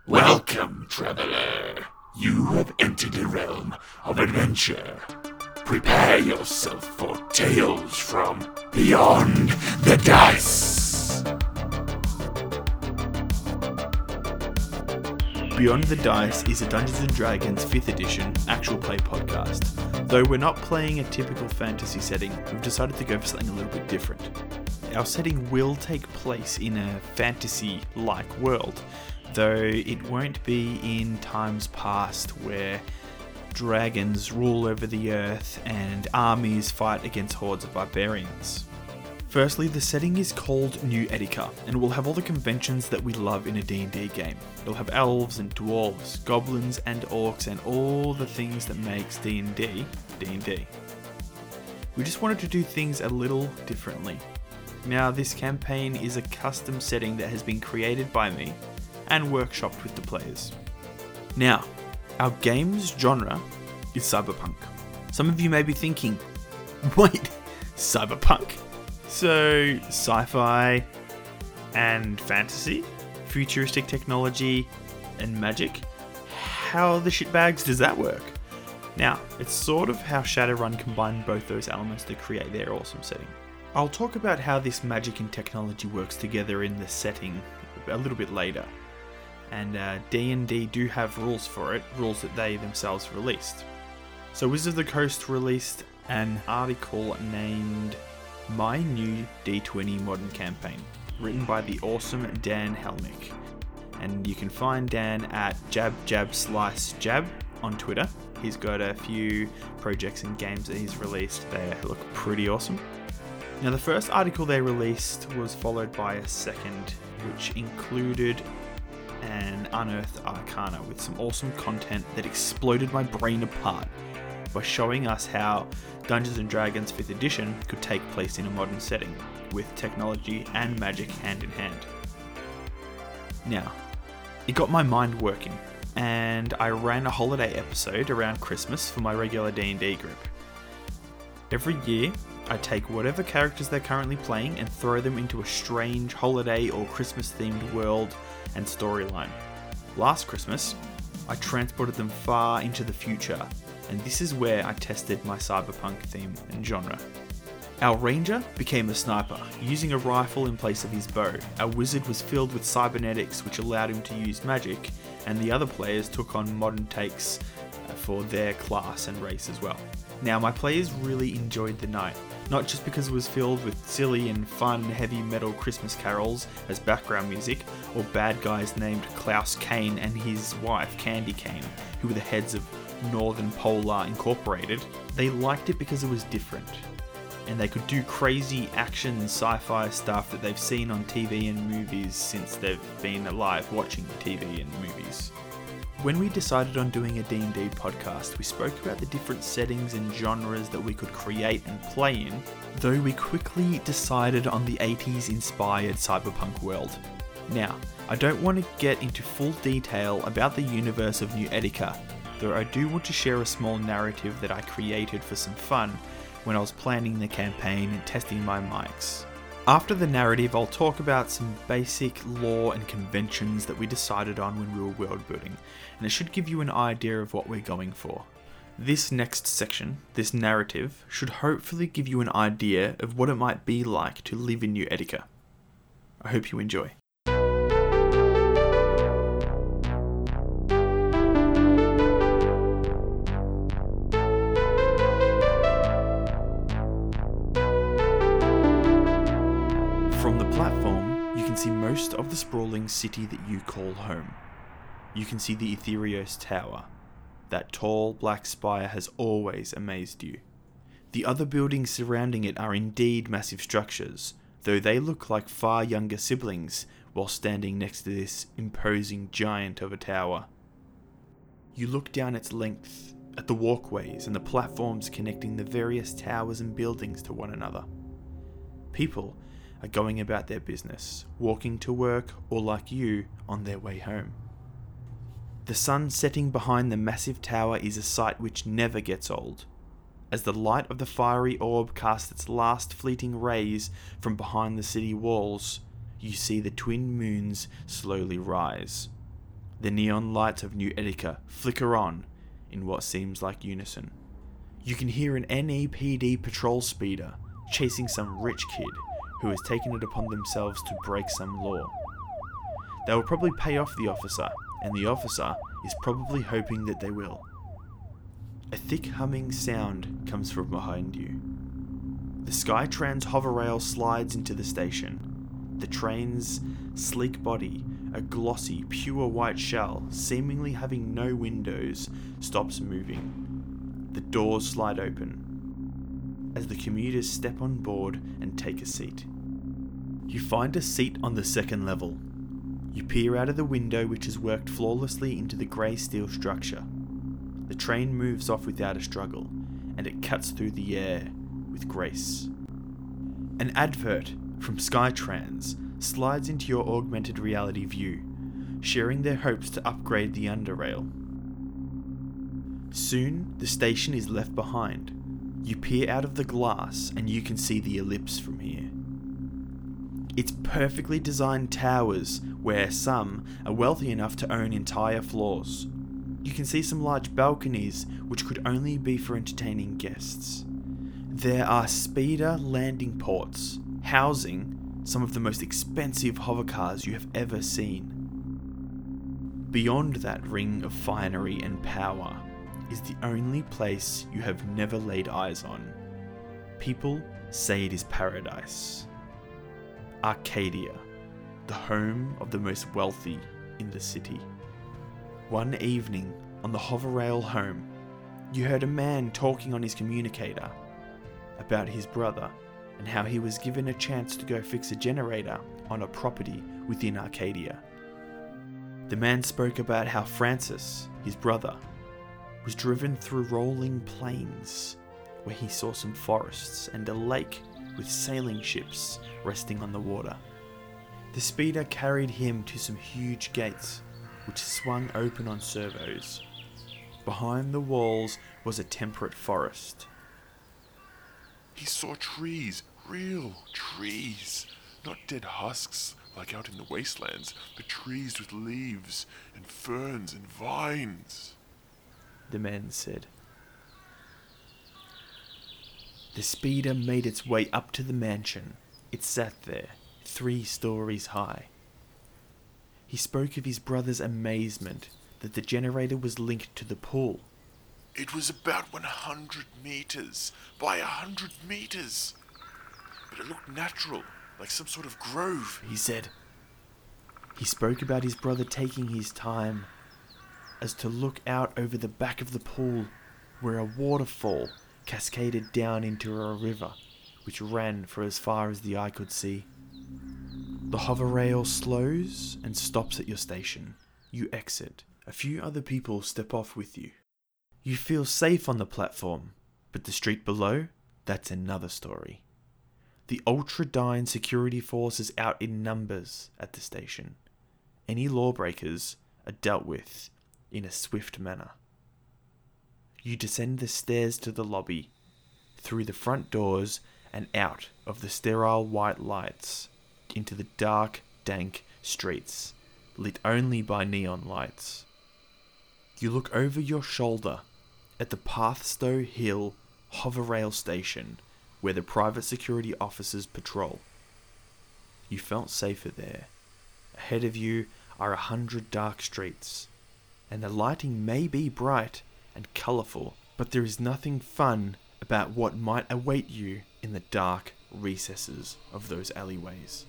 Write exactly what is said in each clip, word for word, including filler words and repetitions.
Welcome, traveler. You have entered a realm of adventure. Prepare yourself for tales from beyond the dice. Beyond the Dice is a Dungeons and Dragons fifth edition actual play podcast. Though we're not playing a typical fantasy setting, we've decided to go for something a little bit different. Our setting will take place in a fantasy-like world, though it won't be in times past where dragons rule over the earth and armies fight against hordes of barbarians. Firstly, the setting is called New Etica, and will have all the conventions that we love in a D and D game. It'll have elves and dwarves, goblins and orcs, and all the things that makes D and D, D and D. We just wanted to do things a little differently. Now, this campaign is a custom setting that has been created by me and workshopped with the players. Now, our game's genre is cyberpunk. Some of you may be thinking, wait, cyberpunk? So, sci-fi and fantasy, futuristic technology and magic? How the shitbags does that work? Now, it's sort of how Shadowrun combined both those elements to create their awesome setting. I'll talk about how this magic and technology works together in the setting a little bit later. And uh, D and D do have rules for it, rules that they themselves released. So Wizards of the Coast released an article named My New D twenty Modern Campaign, written by the awesome Dan Helmick. And you can find Dan at Jab Jab Slice Jab on Twitter. He's got a few projects and games that he's released. They look pretty awesome. Now, the first article they released was followed by a second, which included an unearthed arcana with some awesome content that exploded my brain apart by showing us how Dungeons and Dragons fifth edition could take place in a modern setting with technology and magic hand in hand. Now, it got my mind working, and I ran a holiday episode around Christmas for my regular D and D group. Every year, I take whatever characters they're currently playing and throw them into a strange holiday or Christmas themed world and storyline. Last Christmas, I transported them far into the future, and this is where I tested my cyberpunk theme and genre. Our ranger became a sniper, using a rifle in place of his bow. Our wizard was filled with cybernetics, which allowed him to use magic, and the other players took on modern takes for their class and race as well. Now, my players really enjoyed the night, not just because it was filled with silly and fun heavy metal Christmas carols as background music, or bad guys named Klaus Kane and his wife Candy Kane, who were the heads of Northern Polar Incorporated. They liked it because it was different, and they could do crazy action sci-fi stuff that they've seen on T V and movies since they've been alive watching T V and movies. When we decided on doing a D and D podcast, we spoke about the different settings and genres that we could create and play in, though we quickly decided on the eighties inspired cyberpunk world. Now, I don't want to get into full detail about the universe of New Etica, though I do want to share a small narrative that I created for some fun when I was planning the campaign and testing my mics. After the narrative, I'll talk about some basic lore and conventions that we decided on when we were world building, and it should give you an idea of what we're going for. This next section, this narrative, should hopefully give you an idea of what it might be like to live in New Etica. I hope you enjoy. From the platform, you can see most of the sprawling city that you call home. You can see the Aetherios Tower. That tall black spire has always amazed you. The other buildings surrounding it are indeed massive structures, though they look like far younger siblings while standing next to this imposing giant of a tower. You look down its length, at the walkways and the platforms connecting the various towers and buildings to one another. People are going about their business, walking to work, or like you, on their way home. The sun setting behind the massive tower is a sight which never gets old. As the light of the fiery orb casts its last fleeting rays from behind the city walls, you see the twin moons slowly rise. The neon lights of New Etica flicker on in what seems like unison. You can hear an N E P D patrol speeder chasing some rich kid who has taken it upon themselves to break some law. They will probably pay off the officer, and the officer is probably hoping that they will. A thick humming sound comes from behind you. The Skytrans hover rail slides into the station. The train's sleek body, a glossy, pure white shell, seemingly having no windows, stops moving. The doors slide open as the commuters step on board and take a seat. You find a seat on the second level. You peer out of the window, which has worked flawlessly into the grey steel structure. The train moves off without a struggle, and it cuts through the air with grace. An advert from Skytrans slides into your augmented reality view, sharing their hopes to upgrade the underrail. Soon, the station is left behind. You peer out of the glass and you can see the ellipse from here. It's perfectly designed towers where some are wealthy enough to own entire floors. You can see some large balconies which could only be for entertaining guests. There are speeder landing ports, housing some of the most expensive hovercars you have ever seen. Beyond that ring of finery and power is the only place you have never laid eyes on. People say it is paradise. Arcadia, the home of the most wealthy in the city. One evening, on the hoverrail home, you heard a man talking on his communicator about his brother and how he was given a chance to go fix a generator on a property within Arcadia. The man spoke about how Francis, his brother, was driven through rolling plains where he saw some forests and a lake with sailing ships resting on the water. The speeder carried him to some huge gates which swung open on servos. Behind the walls was a temperate forest. He saw trees, real trees, not dead husks like out in the wastelands, but trees with leaves and ferns and vines, the man said. The speeder made its way up to the mansion. It sat there, three stories high. He spoke of his brother's amazement that the generator was linked to the pool. It was about one hundred meters by one hundred meters, but it looked natural, like some sort of grove, he said. He spoke about his brother taking his time as to look out over the back of the pool where a waterfall cascaded down into a river which ran for as far as the eye could see. The hoverrail slows and stops at your station. You exit. A few other people step off with you. You feel safe on the platform, but the street below, that's another story. The Ultradyne security force is out in numbers at the station. Any lawbreakers are dealt with in a swift manner. You descend the stairs to the lobby, through the front doors and out of the sterile white lights, into the dark, dank streets, lit only by neon lights. You look over your shoulder at the Pathstow Hill hoverrail station where the private security officers patrol. You felt safer there. Ahead of you are a hundred dark streets, and the lighting may be bright and colourful, but there is nothing fun about what might await you in the dark recesses of those alleyways.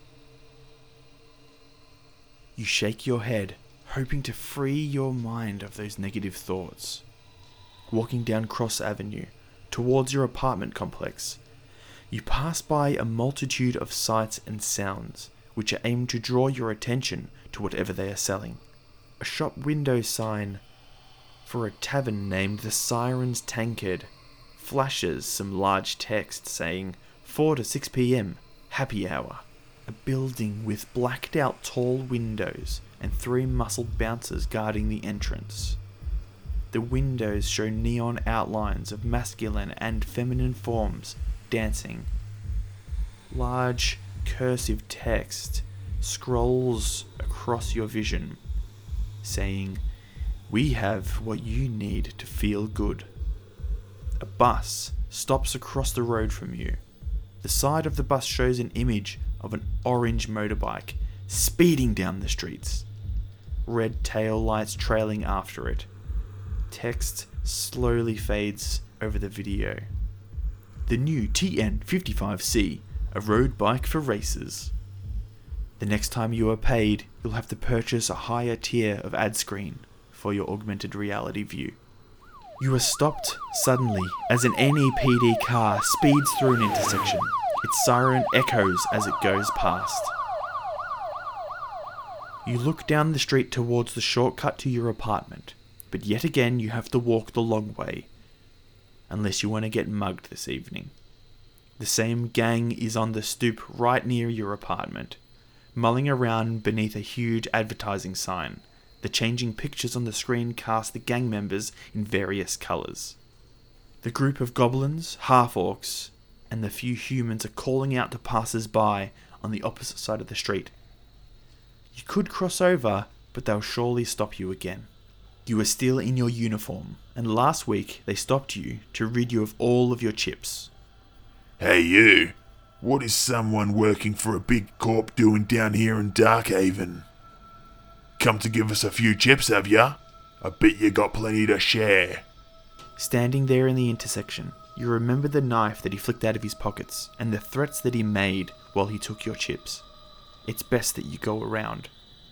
You shake your head, hoping to free your mind of those negative thoughts. Walking down Cross Avenue, towards your apartment complex, you pass by a multitude of sights and sounds which are aimed to draw your attention to whatever they are selling. A shop window sign for a tavern named the Siren's Tankard flashes some large text saying four to six p.m. happy hour. A building with blacked out tall windows and three muscled bouncers guarding the entrance. The windows show neon outlines of masculine and feminine forms dancing. Large cursive text scrolls across your vision. saying, "We have what you need to feel good." A bus stops across the road from you. The side of the bus shows an image of an orange motorbike speeding down the streets. Red tail lights trailing after it. Text slowly fades over the video. The new T N fifty-five C, a road bike for racers. The next time you are paid, you'll have to purchase a higher tier of ad screen for your augmented reality view. You are stopped suddenly as an N E P D car speeds through an intersection. Its siren echoes as it goes past. You look down the street towards the shortcut to your apartment, but yet again you have to walk the long way, unless you want to get mugged this evening. The same gang is on the stoop right near your apartment, mulling around beneath a huge advertising sign. The changing pictures on the screen cast the gang members in various colours. The group of goblins, half-orcs, and the few humans are calling out to passers-by on the opposite side of the street. You could cross over, but they'll surely stop you again. You are still in your uniform, and last week they stopped you to rid you of all of your chips. Hey you, what is someone working for a big corp doing down here in Darkhaven? Come to give us a few chips, have ya? I bet you got plenty to share. Standing there in the intersection, you remember the knife that he flicked out of his pockets and the threats that he made while he took your chips. It's best that you go around.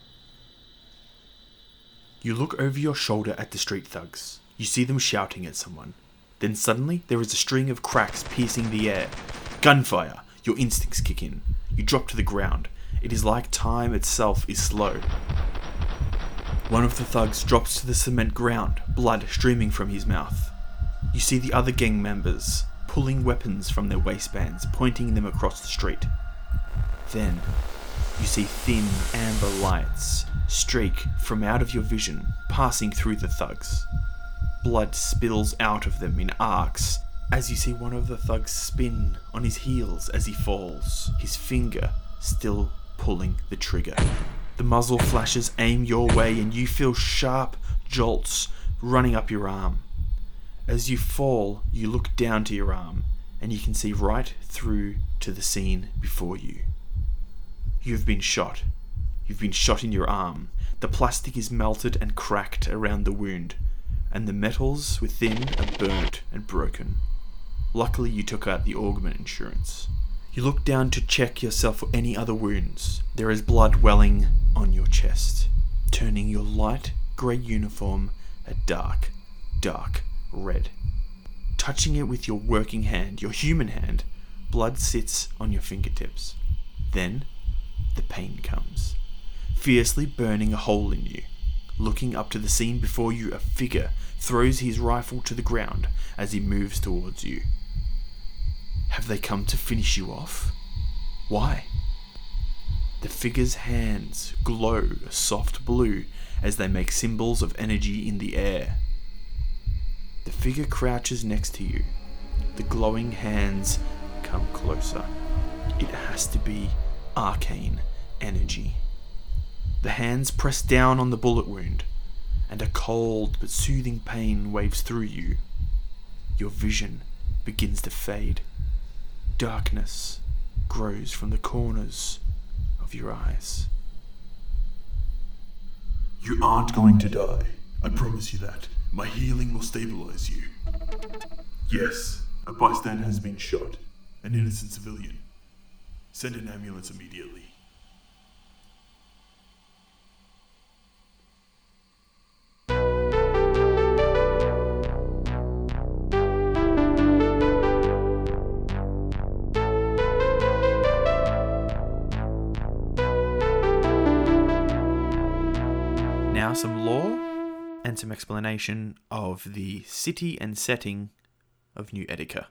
You look over your shoulder at the street thugs. You see them shouting at someone. Then suddenly, there is a string of cracks piercing the air. Gunfire! Your instincts kick in. You drop to the ground. It is like time itself is slow. One of the thugs drops to the cement ground, blood streaming from his mouth. You see the other gang members pulling weapons from their waistbands, pointing them across the street. Then, you see thin amber lights streak from out of your vision, passing through the thugs. Blood spills out of them in arcs as you see one of the thugs spin on his heels as he falls, his finger still pulling the trigger. The muzzle flashes aim your way and you feel sharp jolts running up your arm. As you fall, you look down to your arm and you can see right through to the scene before you. You've been shot. You've been shot in your arm. The plastic is melted and cracked around the wound, and the metals within are burnt and broken. Luckily, you took out the augment insurance. You look down to check yourself for any other wounds. There is blood welling on your chest, turning your light grey uniform a dark, dark red. Touching it with your working hand, your human hand, blood sits on your fingertips. Then, the pain comes, fiercely burning a hole in you. Looking up to the scene before you, a figure throws his rifle to the ground as he moves towards you. Have they come to finish you off? Why? The figure's hands glow a soft blue as they make symbols of energy in the air. The figure crouches next to you. The glowing hands come closer. It has to be arcane energy. The hands press down on the bullet wound, and a cold but soothing pain waves through you. Your vision begins to fade. Darkness grows from the corners of your eyes. You aren't going to die. I promise you that. My healing will stabilize you. Yes, a bystander has been shot. An innocent civilian. Send an ambulance immediately. Now some lore and some explanation of the city and setting of New Edeka.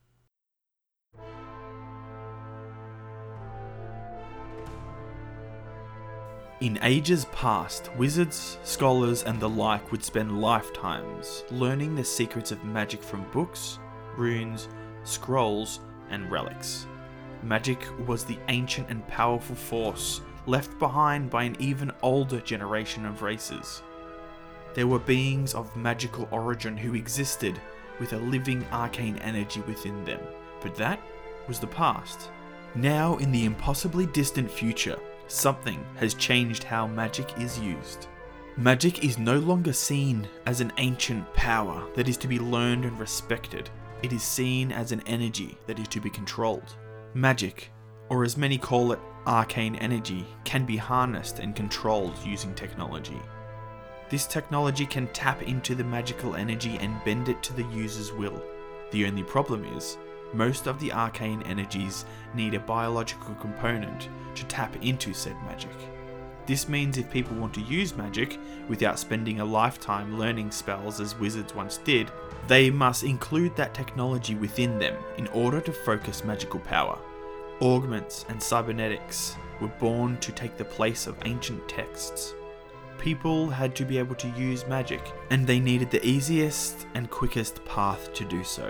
In ages past, wizards, scholars, and the like would spend lifetimes learning the secrets of magic from books, runes, scrolls, and relics. Magic was the ancient and powerful force left behind by an even older generation of races. There were beings of magical origin who existed with a living arcane energy within them, but that was the past. Now, in the impossibly distant future, something has changed how magic is used. Magic is no longer seen as an ancient power that is to be learned and respected. It is seen as an energy that is to be controlled. Magic, or as many call it, arcane energy, can be harnessed and controlled using technology. This technology can tap into the magical energy and bend it to the user's will. The only problem is, most of the arcane energies need a biological component to tap into said magic. This means if people want to use magic without spending a lifetime learning spells as wizards once did, they must include that technology within them in order to focus magical power. Augments and cybernetics were born to take the place of ancient texts. People had to be able to use magic, and they needed the easiest and quickest path to do so.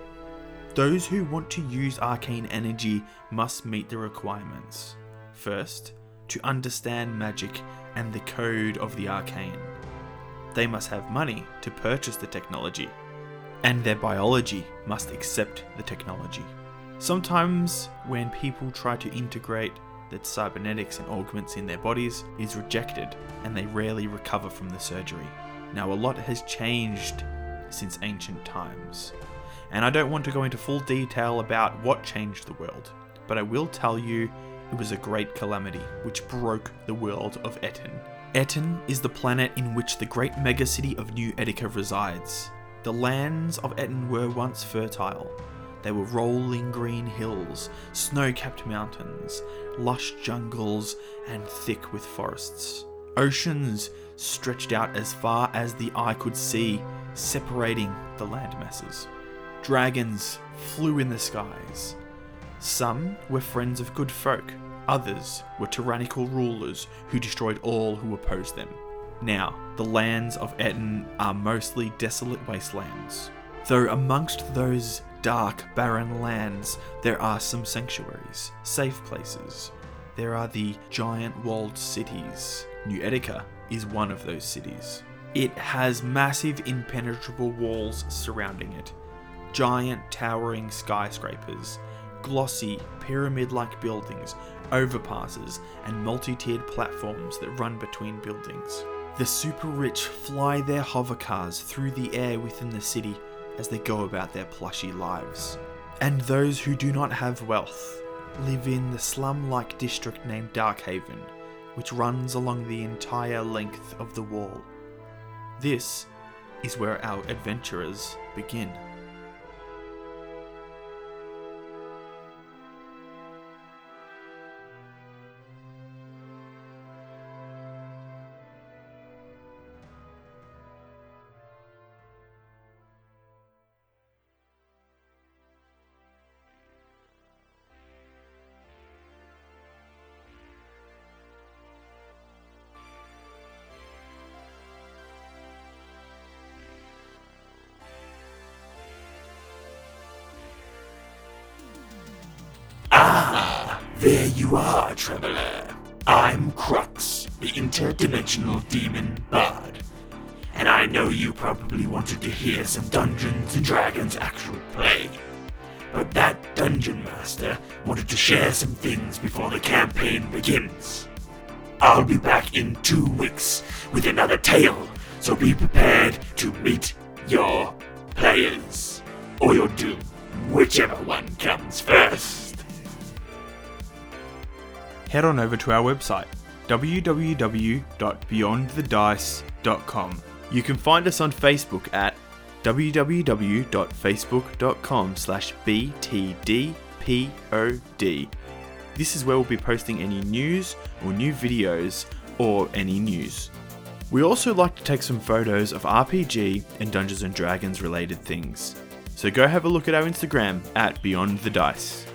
Those who want to use arcane energy must meet the requirements. First, to understand magic and the code of the arcane. They must have money to purchase the technology, and their biology must accept the technology. Sometimes, when people try to integrate the cybernetics and augments in their bodies, it is rejected, and they rarely recover from the surgery. Now, a lot has changed since ancient times, and I don't want to go into full detail about what changed the world, but I will tell you it was a great calamity which broke the world of Etten. Etten is the planet in which the great megacity of New Etica resides. The lands of Etten were once fertile. They were rolling green hills, snow-capped mountains, lush jungles, and thick with forests. Oceans stretched out as far as the eye could see, separating the land masses. Dragons flew in the skies. Some were friends of good folk, others were tyrannical rulers who destroyed all who opposed them. Now, the lands of Etten are mostly desolate wastelands, though amongst those dark, barren lands, there are some sanctuaries, safe places. There are the giant walled cities. New Etica is one of those cities. It has massive impenetrable walls surrounding it, giant towering skyscrapers, glossy pyramid-like buildings, overpasses, and multi-tiered platforms that run between buildings. The super rich fly their hovercars through the air within the city as they go about their plushy lives. And those who do not have wealth live in the slum-like district named Darkhaven, which runs along the entire length of the wall. This is where our adventurers begin. There you are, traveler. I'm Crux, the interdimensional demon bard. And I know you probably wanted to hear some Dungeons and Dragons actual play. But that dungeon master wanted to share some things before the campaign begins. I'll be back in two weeks with another tale, so be prepared to meet your players. Or your doom, whichever one comes first. Head on over to our website, w w w dot beyond the dice dot com. You can find us on Facebook at w w w dot facebook dot com slash b t d p o d. This is where we'll be posting any news or new videos or any news. We also like to take some photos of R P G and Dungeons and Dragons related things. So go have a look at our Instagram at Beyond the Dice.